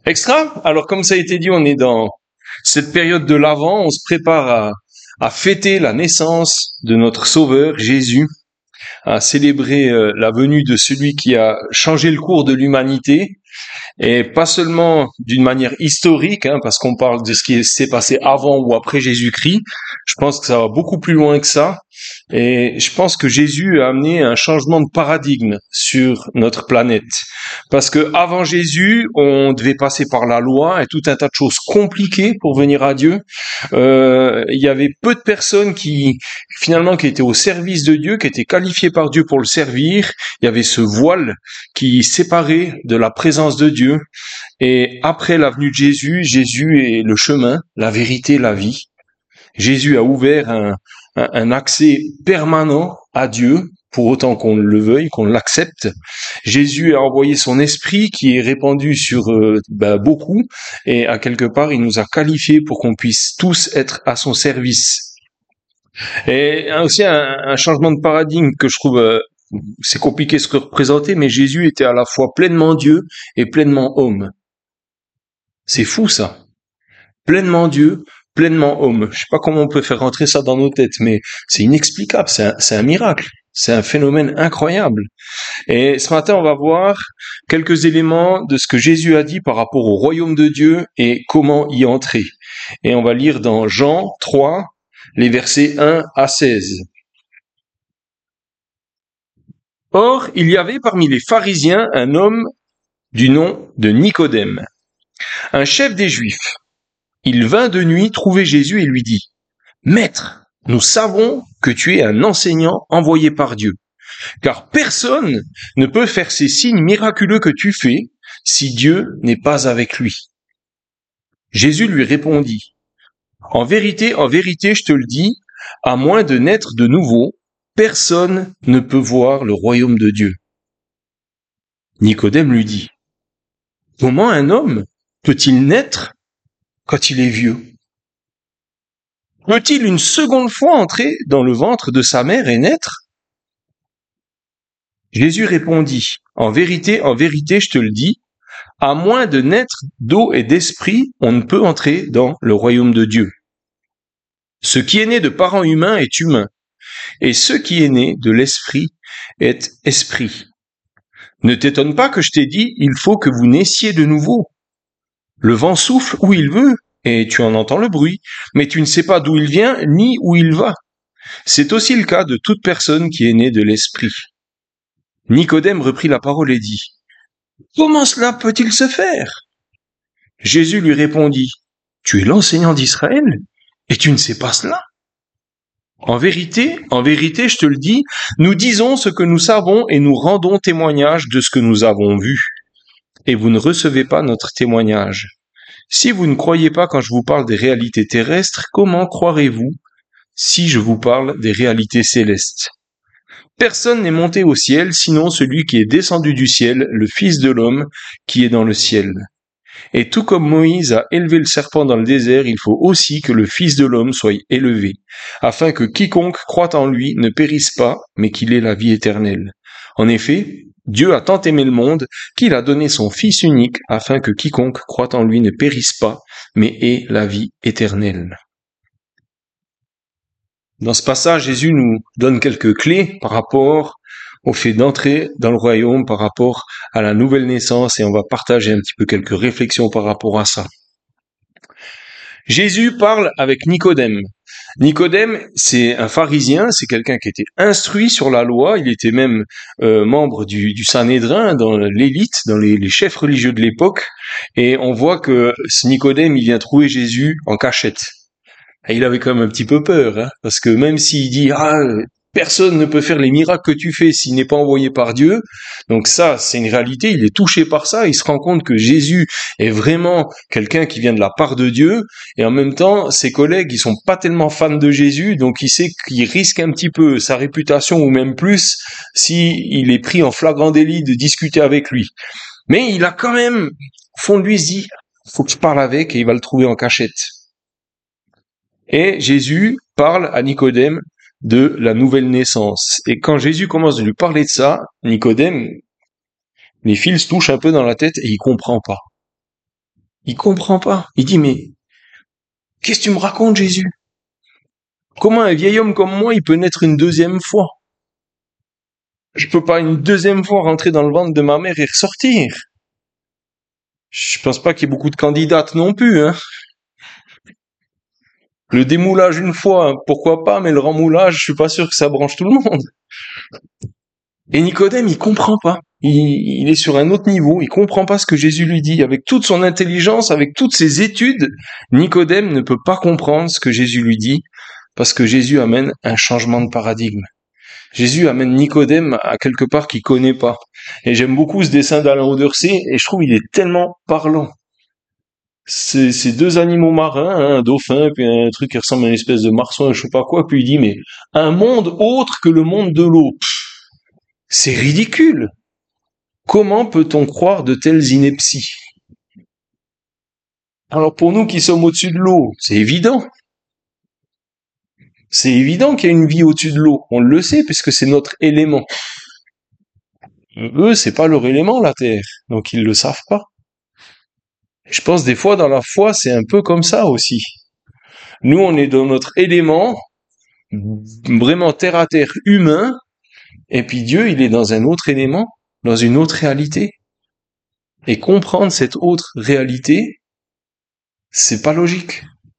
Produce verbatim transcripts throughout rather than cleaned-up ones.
Extra. Alors, comme ça a été dit, on est dans cette période de l'Avent. On se prépare à, à fêter la naissance de notre Sauveur, Jésus, à célébrer euh, la venue de celui qui a changé le cours de l'humanité, et pas seulement d'une manière historique, hein, parce qu'on parle de ce qui s'est passé avant ou après Jésus-Christ. Je pense que ça va beaucoup plus loin que ça. Et je pense que Jésus a amené un changement de paradigme sur notre planète. Parce que avant Jésus, on devait passer par la loi et tout un tas de choses compliquées pour venir à Dieu. Euh, il y avait peu de personnes qui, finalement, qui étaient au service de Dieu, qui étaient qualifiées par Dieu pour le servir. Il y avait ce voile qui séparait de la présence de Dieu. Et après la venue de Jésus, Jésus est le chemin, la vérité, la vie. Jésus a ouvert un, un, un accès permanent à Dieu, pour autant qu'on le veuille, qu'on l'accepte. Jésus a envoyé son esprit qui est répandu sur euh, ben, beaucoup, et à quelque part, il nous a qualifiés pour qu'on puisse tous être à son service. Et aussi un, un changement de paradigme que je trouve, euh, c'est compliqué de se représenter, mais Jésus était à la fois pleinement Dieu et pleinement homme. C'est fou ça. Pleinement Dieu, pleinement homme. Je sais pas comment on peut faire rentrer ça dans nos têtes, mais c'est inexplicable, c'est un, c'est un miracle, c'est un phénomène incroyable. Et ce matin, on va voir quelques éléments de ce que Jésus a dit par rapport au royaume de Dieu et comment y entrer. Et on va lire dans Jean trois, les versets un à seize. Or, il y avait parmi les pharisiens un homme du nom de Nicodème, un chef des Juifs. Il vint de nuit trouver Jésus et lui dit : « Maître, nous savons que tu es un enseignant envoyé par Dieu, car personne ne peut faire ces signes miraculeux que tu fais si Dieu n'est pas avec lui. » Jésus lui répondit : « En vérité, en vérité, je te le dis, à moins de naître de nouveau, personne ne peut voir le royaume de Dieu. » Nicodème lui dit : « Comment un homme peut-il naître quand il est vieux ? Peut-il une seconde fois entrer dans le ventre de sa mère et naître ? » Jésus répondit : « En vérité, en vérité, je te le dis, à moins de naître d'eau et d'esprit, on ne peut entrer dans le royaume de Dieu. Ce qui est né de parents humains est humain, et ce qui est né de l'esprit est esprit. Ne t'étonne pas que je t'ai dit, il faut que vous naissiez de nouveau. Le vent souffle où il veut, et tu en entends le bruit, mais tu ne sais pas d'où il vient ni où il va. C'est aussi le cas de toute personne qui est née de l'esprit. » Nicodème reprit la parole et dit : « Comment cela peut-il se faire ? » Jésus lui répondit : « Tu es l'enseignant d'Israël, et tu ne sais pas cela ? En vérité, en vérité, je te le dis, nous disons ce que nous savons et nous rendons témoignage de ce que nous avons vu. Et vous ne recevez pas notre témoignage. Si vous ne croyez pas quand je vous parle des réalités terrestres, comment croirez-vous si je vous parle des réalités célestes ? Personne n'est monté au ciel, sinon celui qui est descendu du ciel, le Fils de l'homme qui est dans le ciel. Et tout comme Moïse a élevé le serpent dans le désert, il faut aussi que le Fils de l'homme soit élevé, afin que quiconque croit en lui ne périsse pas, mais qu'il ait la vie éternelle. En effet, Dieu a tant aimé le monde qu'il a donné son Fils unique, afin que quiconque croit en lui ne périsse pas, mais ait la vie éternelle. » Dans ce passage, Jésus nous donne quelques clés par rapport au fait d'entrer dans le royaume, par rapport à la nouvelle naissance, et on va partager un petit peu quelques réflexions par rapport à ça. Jésus parle avec Nicodème. Nicodème, c'est un pharisien, c'est quelqu'un qui était instruit sur la loi, il était même euh, membre du, du Sanhédrin, dans l'élite, dans les, les chefs religieux de l'époque, et on voit que ce Nicodème, il vient trouver Jésus en cachette. Et il avait quand même un petit peu peur, hein, parce que même s'il dit « Ah, personne ne peut faire les miracles que tu fais s'il n'est pas envoyé par Dieu », donc ça, c'est une réalité, il est touché par ça, il se rend compte que Jésus est vraiment quelqu'un qui vient de la part de Dieu, et en même temps, ses collègues, ils sont pas tellement fans de Jésus, donc il sait qu'il risque un petit peu sa réputation, ou même plus, s'il est pris en flagrant délit de discuter avec lui. Mais il a quand même, au fond de lui, il se dit « Faut que je parle avec », et il va le trouver en cachette. Et Jésus parle à Nicodème de la nouvelle naissance. Et quand Jésus commence de lui parler de ça, Nicodème, les fils se touchent un peu dans la tête et il comprend pas. Il comprend pas. Il dit, mais qu'est-ce que tu me racontes, Jésus? Comment un vieil homme comme moi, il peut naître une deuxième fois? Je peux pas une deuxième fois rentrer dans le ventre de ma mère et ressortir. Je pense pas qu'il y ait beaucoup de candidates non plus, hein. Le démoulage une fois, pourquoi pas, mais le remmoulage, je suis pas sûr que ça branche tout le monde. Et Nicodème, il comprend pas. Il, il est sur un autre niveau. Il comprend pas ce que Jésus lui dit. Avec toute son intelligence, avec toutes ses études, Nicodème ne peut pas comprendre ce que Jésus lui dit, parce que Jésus amène un changement de paradigme. Jésus amène Nicodème à quelque part qu'il connaît pas. Et j'aime beaucoup ce dessin d'Alain Auderset, et je trouve il est tellement parlant. C'est ces deux animaux marins, hein, un dauphin, puis un truc qui ressemble à une espèce de marsouin, je sais pas quoi, puis il dit, mais un monde autre que le monde de l'eau. C'est ridicule. Comment peut-on croire de telles inepties? Alors pour nous qui sommes au-dessus de l'eau, c'est évident. C'est évident qu'il y a une vie au-dessus de l'eau. On le sait puisque c'est notre élément. Eux, c'est pas leur élément, la terre. Donc ils le savent pas. Je pense des fois dans la foi, c'est un peu comme ça aussi. Nous, on est dans notre élément, vraiment terre à terre humain, et puis Dieu, il est dans un autre élément, dans une autre réalité. Et comprendre cette autre réalité, c'est pas logique.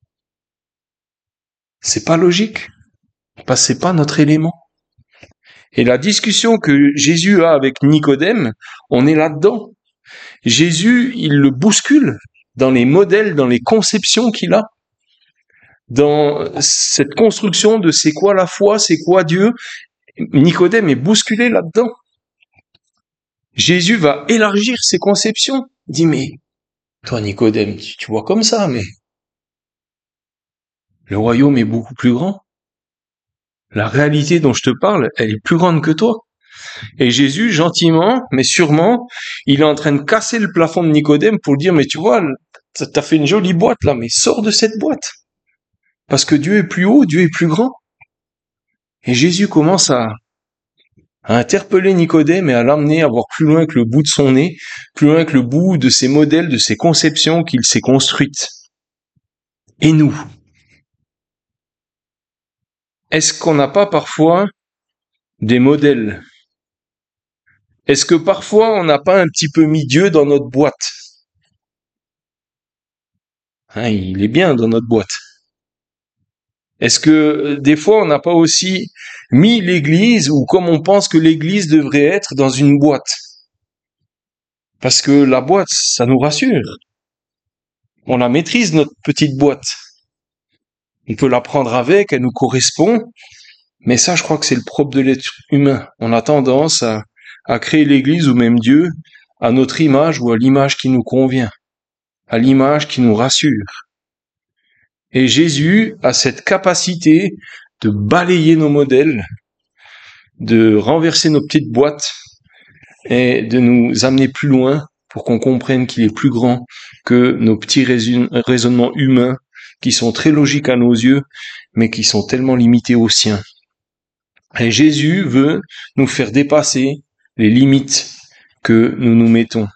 C'est pas logique. Parce que c'est pas notre élément. Et la discussion que Jésus a avec Nicodème, on est là-dedans. Jésus, il le bouscule dans les modèles, dans les conceptions qu'il a, dans cette construction de c'est quoi la foi, c'est quoi Dieu. Nicodème est bousculé là-dedans. Jésus va élargir ses conceptions. Il dit, mais toi Nicodème, tu vois comme ça, mais le royaume est beaucoup plus grand. La réalité dont je te parle, elle est plus grande que toi. Et Jésus, gentiment, mais sûrement, il est en train de casser le plafond de Nicodème pour dire, mais tu vois, t'as fait une jolie boîte là, mais sors de cette boîte. Parce que Dieu est plus haut, Dieu est plus grand. Et Jésus commence à, à interpeller Nicodème et à l'amener à voir plus loin que le bout de son nez, plus loin que le bout de ses modèles, de ses conceptions qu'il s'est construites. Et nous? Est-ce qu'on n'a pas parfois des modèles? Est-ce que parfois on n'a pas un petit peu mis Dieu dans notre boîte? Hein, il est bien dans notre boîte. Est-ce que des fois on n'a pas aussi mis l'Église, ou comme on pense que l'Église devrait être, dans une boîte? Parce que la boîte, ça nous rassure. On la maîtrise, notre petite boîte. On peut la prendre avec, elle nous correspond. Mais ça, je crois que c'est le propre de l'être humain. On a tendance à, à créer l'Église ou même Dieu à notre image ou à l'image qui nous convient, à l'image qui nous rassure. Et Jésus a cette capacité de balayer nos modèles, de renverser nos petites boîtes et de nous amener plus loin pour qu'on comprenne qu'il est plus grand que nos petits raisonnements humains qui sont très logiques à nos yeux, mais qui sont tellement limités aux siens. Et Jésus veut nous faire dépasser les limites que nous nous mettons.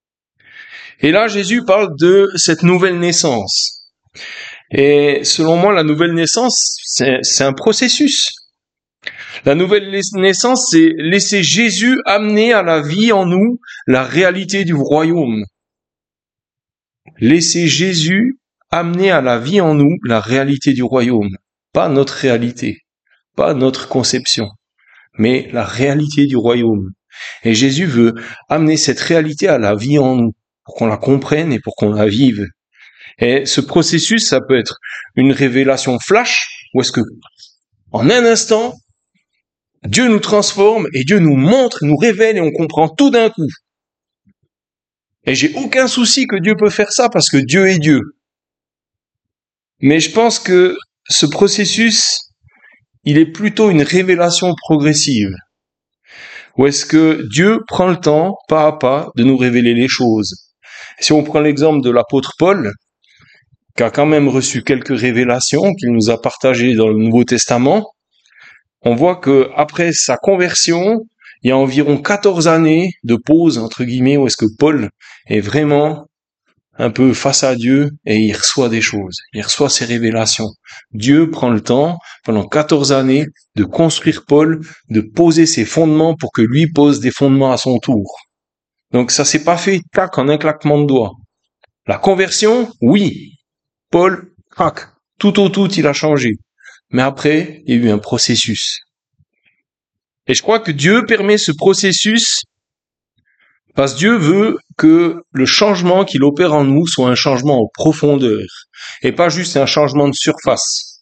Et là, Jésus parle de cette nouvelle naissance. Et selon moi, la nouvelle naissance, c'est, c'est un processus. La nouvelle naissance, c'est laisser Jésus amener à la vie en nous la réalité du royaume. Laisser Jésus amener à la vie en nous la réalité du royaume. Pas notre réalité, pas notre conception, mais la réalité du royaume. Et Jésus veut amener cette réalité à la vie en nous, pour qu'on la comprenne et pour qu'on la vive. Et ce processus, ça peut être une révélation flash, ou est-ce que, en un instant, Dieu nous transforme et Dieu nous montre, nous révèle et on comprend tout d'un coup. Et j'ai aucun souci que Dieu peut faire ça parce que Dieu est Dieu. Mais je pense que ce processus, il est plutôt une révélation progressive. Ou est-ce que Dieu prend le temps, pas à pas, de nous révéler les choses? Si on prend l'exemple de l'apôtre Paul, qui a quand même reçu quelques révélations qu'il nous a partagées dans le Nouveau Testament, on voit que après sa conversion, il y a environ quatorze années de pause, entre guillemets, où est-ce que Paul est vraiment un peu face à Dieu et il reçoit des choses, il reçoit ses révélations. Dieu prend le temps, pendant quatorze années, de construire Paul, de poser ses fondements pour que lui pose des fondements à son tour. Donc ça s'est pas fait, tac, en un claquement de doigts. La conversion, oui, Paul, crac, tout au tout, il a changé. Mais après, il y a eu un processus. Et je crois que Dieu permet ce processus parce que Dieu veut que le changement qu'il opère en nous soit un changement en profondeur et pas juste un changement de surface.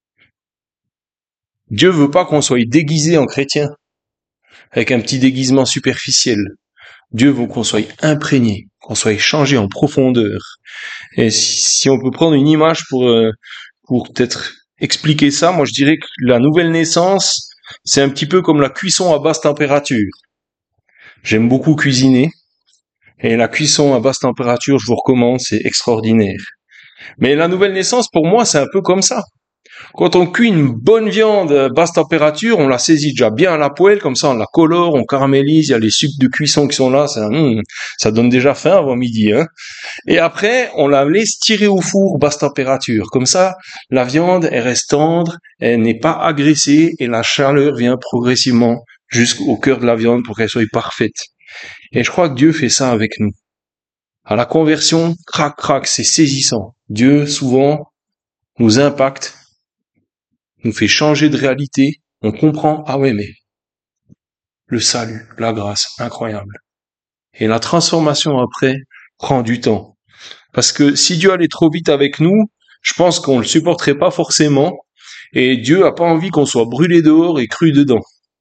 Dieu veut pas qu'on soit déguisé en chrétien avec un petit déguisement superficiel. Dieu veut qu'on soit imprégné, qu'on soit changé en profondeur. Et si, si on peut prendre une image pour euh, pour peut-être expliquer ça, moi je dirais que la nouvelle naissance, c'est un petit peu comme la cuisson à basse température. J'aime beaucoup cuisiner. Et la cuisson à basse température, je vous recommande, c'est extraordinaire. Mais la nouvelle naissance, pour moi, c'est un peu comme ça. Quand on cuit une bonne viande à basse température, on la saisit déjà bien à la poêle, comme ça on la colore, on caramélise, il y a les sucres de cuisson qui sont là, ça, hum, ça donne déjà faim avant midi. Hein. Et après, on la laisse tirer au four basse température. Comme ça, la viande, elle reste tendre, elle n'est pas agressée, et la chaleur vient progressivement jusqu'au cœur de la viande pour qu'elle soit parfaite. Et je crois que Dieu fait ça avec nous. À la conversion, crac, crac, c'est saisissant. Dieu, souvent, nous impacte, nous fait changer de réalité. On comprend, ah ouais, mais le salut, la grâce, incroyable. Et la transformation après prend du temps. Parce que si Dieu allait trop vite avec nous, je pense qu'on le supporterait pas forcément. Et Dieu a pas envie qu'on soit brûlé dehors et cru dedans.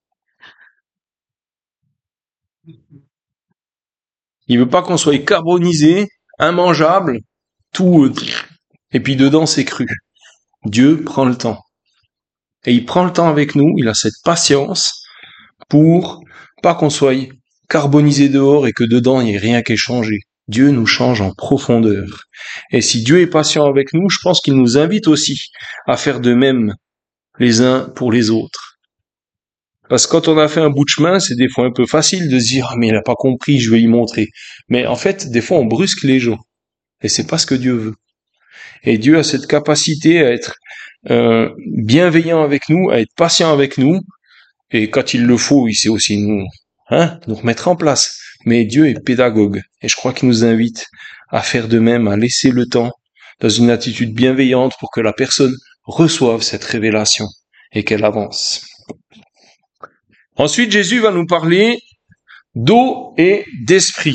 Il veut pas qu'on soit carbonisé, immangeable, tout, euh, et puis dedans c'est cru. Dieu prend le temps. Et il prend le temps avec nous, il a cette patience pour pas qu'on soit carbonisé dehors et que dedans il n'y ait rien qui ait changé. Dieu nous change en profondeur. Et si Dieu est patient avec nous, je pense qu'il nous invite aussi à faire de même les uns pour les autres. Parce que quand on a fait un bout de chemin, c'est des fois un peu facile de se dire ah, mais il n'a pas compris, je vais y montrer. Mais en fait, des fois on brusque les gens. Et c'est pas ce que Dieu veut. Et Dieu a cette capacité à être euh, bienveillant avec nous, à être patient avec nous. Et quand il le faut, il sait aussi nous, hein, nous remettre en place. Mais Dieu est pédagogue. Et je crois qu'il nous invite à faire de même, à laisser le temps dans une attitude bienveillante pour que la personne reçoive cette révélation et qu'elle avance. Ensuite, Jésus va nous parler d'eau et d'esprit.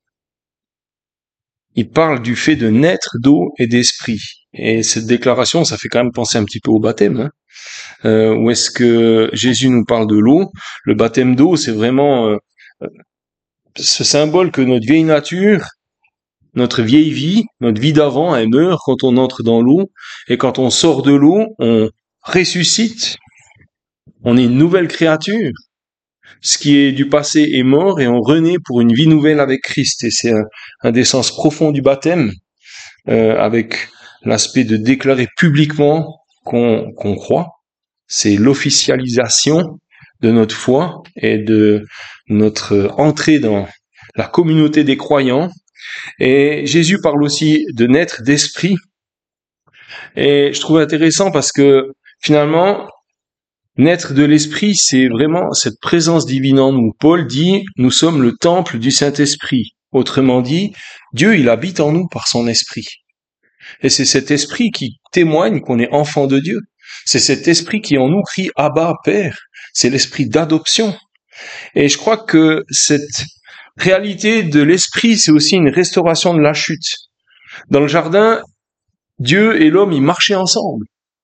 Il parle du fait de naître d'eau et d'esprit. Et cette déclaration, ça fait quand même penser un petit peu au baptême. Hein. Euh, où est-ce que Jésus nous parle de l'eau? Le baptême d'eau, c'est vraiment euh, ce symbole que notre vieille nature, notre vieille vie, notre vie d'avant, elle meurt quand on entre dans l'eau. Et quand on sort de l'eau, on ressuscite. On est une nouvelle créature. Ce qui est du passé est mort et on renaît pour une vie nouvelle avec Christ. Et c'est un, un des sens profonds du baptême, euh, avec l'aspect de déclarer publiquement qu'on, qu'on croit. C'est l'officialisation de notre foi et de notre entrée dans la communauté des croyants. Et Jésus parle aussi de naître d'esprit. Et je trouve intéressant parce que finalement, naître de l'esprit, c'est vraiment cette présence divine en nous. Paul dit, nous sommes le temple du Saint-Esprit. Autrement dit, Dieu, il habite en nous par son esprit. Et c'est cet esprit qui témoigne qu'on est enfant de Dieu. C'est cet esprit qui en nous crie Abba, Père. C'est l'esprit d'adoption. Et je crois que cette réalité de l'esprit, c'est aussi une restauration de la chute. Dans le jardin, Dieu et l'homme, ils marchaient ensemble.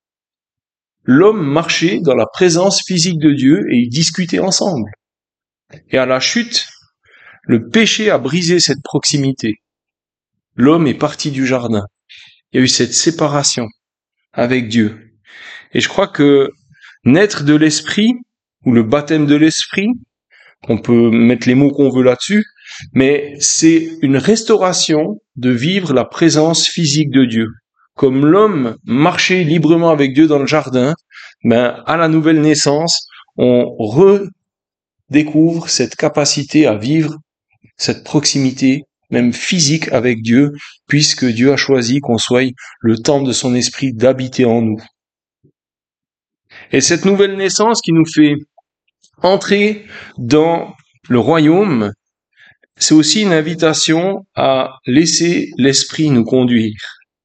L'homme marchait dans la présence physique de Dieu et ils discutaient ensemble. Et à la chute, le péché a brisé cette proximité. L'homme est parti du jardin. Il y a eu cette séparation avec Dieu. Et je crois que naître de l'esprit, ou le baptême de l'esprit, on peut mettre les mots qu'on veut là-dessus, mais c'est une restauration de vivre la présence physique de Dieu. Comme l'homme marchait librement avec Dieu dans le jardin, ben, à la nouvelle naissance, on redécouvre cette capacité à vivre cette proximité même physique avec Dieu, puisque Dieu a choisi qu'on soit le temple de son esprit d'habiter en nous. Et cette nouvelle naissance qui nous fait entrer dans le royaume, c'est aussi une invitation à laisser l'esprit nous conduire.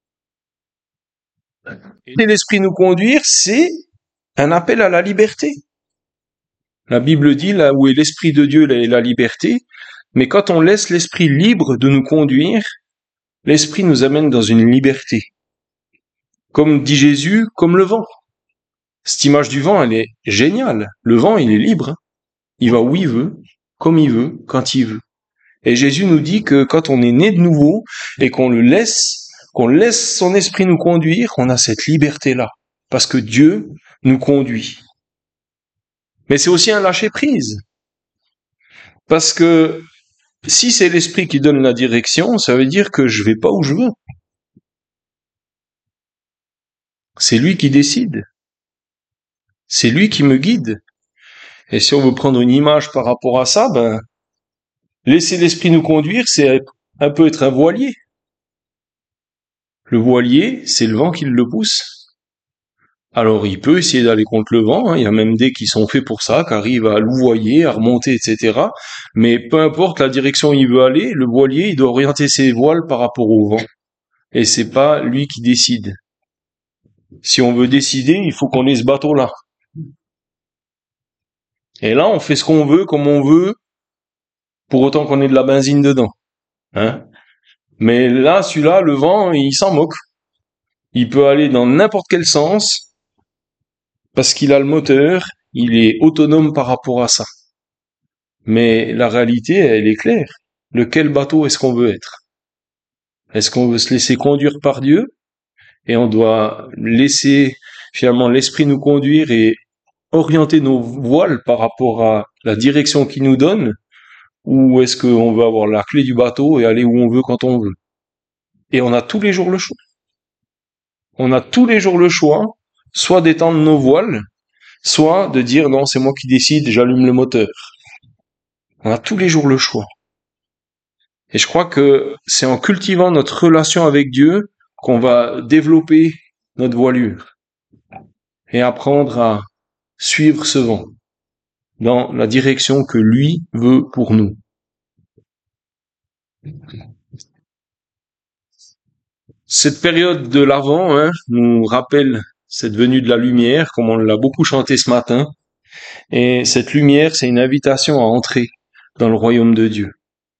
Laisser l'esprit nous conduire, c'est un appel à la liberté. La Bible dit, là où est l'esprit de Dieu, là est la liberté. Mais quand on laisse l'esprit libre de nous conduire, l'esprit nous amène dans une liberté. Comme dit Jésus, comme le vent. Cette image du vent, elle est géniale. Le vent, il est libre. Il va où il veut, comme il veut, quand il veut. Et Jésus nous dit que quand on est né de nouveau et qu'on le laisse, qu'on laisse son esprit nous conduire, on a cette liberté-là. Parce que Dieu nous conduit. Mais c'est aussi un lâcher-prise. Parce que si c'est l'esprit qui donne la direction, ça veut dire que je vais pas où je veux. C'est lui qui décide. C'est lui qui me guide. Et si on veut prendre une image par rapport à ça, ben, laisser l'esprit nous conduire, c'est un peu être un voilier. Le voilier, c'est le vent qui le pousse. Alors il peut essayer d'aller contre le vent, hein. Il y a même des qui sont faits pour ça, qui arrivent à louvoyer, à remonter, et cetera. Mais peu importe la direction où il veut aller, le voilier, il doit orienter ses voiles par rapport au vent. Et c'est pas lui qui décide. Si on veut décider, il faut qu'on ait ce bateau-là. Et là, on fait ce qu'on veut, comme on veut, pour autant qu'on ait de la benzine dedans. Hein? Mais là, celui-là, le vent, il s'en moque. Il peut aller dans n'importe quel sens, parce qu'il a le moteur, il est autonome par rapport à ça. Mais la réalité, elle est claire. Lequel bateau est-ce qu'on veut être? Est-ce qu'on veut se laisser conduire par Dieu? Et on doit laisser finalement l'esprit nous conduire et orienter nos voiles par rapport à la direction qu'il nous donne? Ou est-ce qu'on veut avoir la clé du bateau et aller où on veut quand on veut? Et on a tous les jours le choix. On a tous les jours le choix, soit d'étendre nos voiles, soit de dire non, c'est moi qui décide, j'allume le moteur. On a tous les jours le choix. Et je crois que c'est en cultivant notre relation avec Dieu qu'on va développer notre voilure et apprendre à suivre ce vent dans la direction que lui veut pour nous. Cette période de l'Avent hein, nous rappelle cette venue de la lumière, comme on l'a beaucoup chanté ce matin. Et cette lumière, c'est une invitation à entrer dans le royaume de Dieu.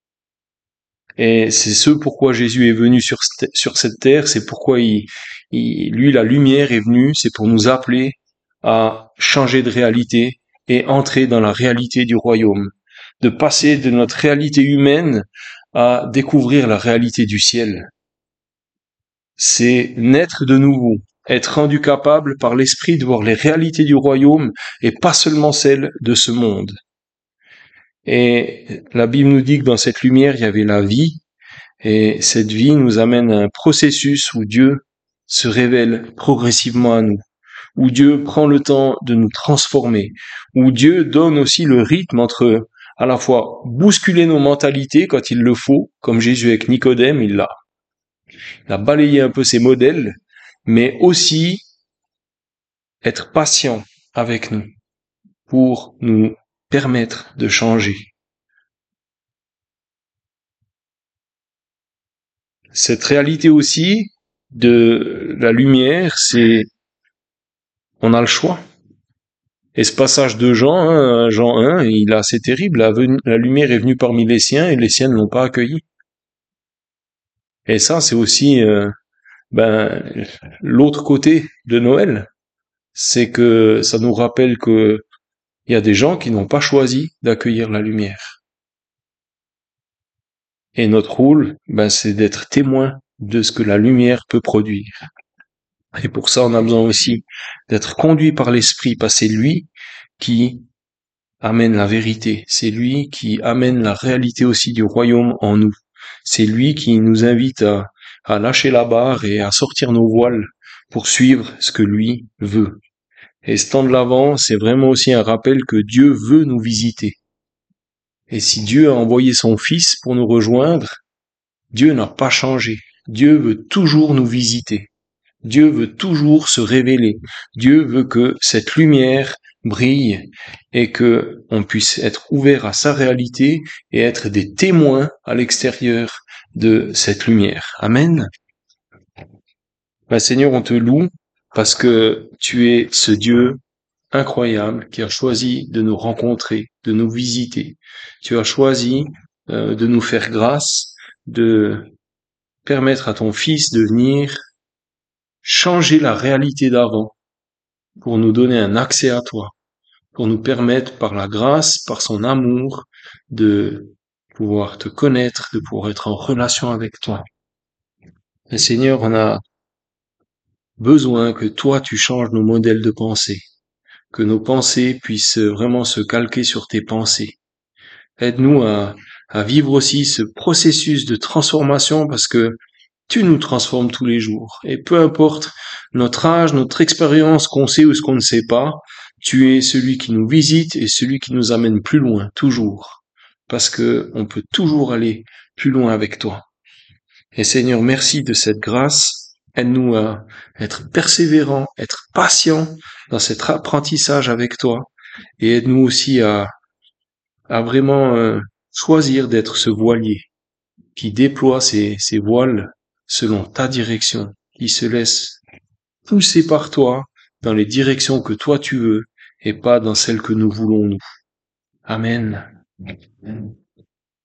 Et c'est ce pourquoi Jésus est venu sur, sur cette terre, c'est pourquoi il, il, lui, la lumière est venue, c'est pour nous appeler à changer de réalité et entrer dans la réalité du royaume, de passer de notre réalité humaine à découvrir la réalité du ciel. C'est naître de nouveau, être rendu capable par l'esprit de voir les réalités du royaume et pas seulement celles de ce monde. Et la Bible nous dit que dans cette lumière, il y avait la vie, et cette vie nous amène à un processus où Dieu se révèle progressivement à nous, où Dieu prend le temps de nous transformer, où Dieu donne aussi le rythme entre à la fois bousculer nos mentalités quand il le faut, comme Jésus avec Nicodème, il l'a. Il a balayé un peu ses modèles, mais aussi être patient avec nous pour nous permettre de changer. Cette réalité aussi de la lumière, c'est on a le choix. Et ce passage de Jean, hein, Jean un, il est assez terrible. La, la lumière est venue parmi les siens et les siens ne l'ont pas accueilli. Et ça, c'est aussi euh, ben, l'autre côté de Noël. C'est que ça nous rappelle que il y a des gens qui n'ont pas choisi d'accueillir la lumière. Et notre rôle, ben, c'est d'être témoin de ce que la lumière peut produire. Et pour ça, on a besoin aussi d'être conduit par l'Esprit, parce que c'est lui qui amène la vérité. C'est lui qui amène la réalité aussi du royaume en nous. C'est lui qui nous invite à, à lâcher la barre et à sortir nos voiles pour suivre ce que lui veut. Et ce temps de l'Avent, c'est vraiment aussi un rappel que Dieu veut nous visiter. Et si Dieu a envoyé son Fils pour nous rejoindre, Dieu n'a pas changé. Dieu veut toujours nous visiter. Dieu veut toujours se révéler. Dieu veut que cette lumière brille et que on puisse être ouvert à sa réalité et être des témoins à l'extérieur de cette lumière. Amen. Ben, Seigneur, on te loue parce que tu es ce Dieu incroyable qui a choisi de nous rencontrer, de nous visiter. Tu as choisi euh, de nous faire grâce, de permettre à ton Fils de venir changer la réalité d'avant pour nous donner un accès à toi, pour nous permettre par la grâce, par son amour, de pouvoir te connaître, de pouvoir être en relation avec toi. Et Seigneur, on a besoin que toi tu changes nos modèles de pensée, que nos pensées puissent vraiment se calquer sur tes pensées. Aide-nous à, à vivre aussi ce processus de transformation parce que tu nous transformes tous les jours. Et peu importe notre âge, notre expérience, qu'on sait ou ce qu'on ne sait pas, tu es celui qui nous visite et celui qui nous amène plus loin, toujours. Parce que on peut toujours aller plus loin avec toi. Et Seigneur, merci de cette grâce. Aide-nous à être persévérants, être patients dans cet apprentissage avec toi. Et aide-nous aussi à, à vraiment euh, choisir d'être ce voilier qui déploie ses, ses voiles selon ta direction, qui se laisse pousser par toi dans les directions que toi tu veux et pas dans celles que nous voulons nous. Amen.